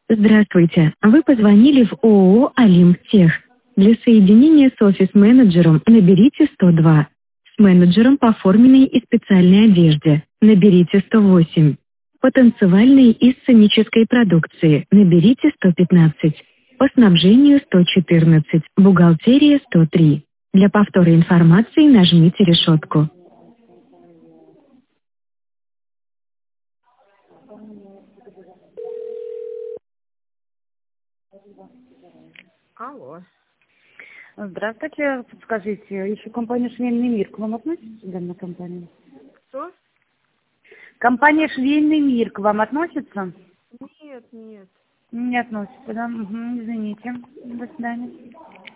Здравствуйте. Вы позвонили в ООО «Олимптех». Для соединения с офис-менеджером наберите 102. С менеджером по форменной и специальной одежде наберите 108. По танцевальной и сценической продукции наберите 115. По снабжению 114. Бухгалтерия 103. Для повтора информации нажмите решетку. Алло. Здравствуйте, подскажите, еще компания «Швейный мир» к вам относится, данная компания? Что? Компания «Швейный мир» к вам относится? Нет, нет. Не относится, да? Угу, извините. До свидания.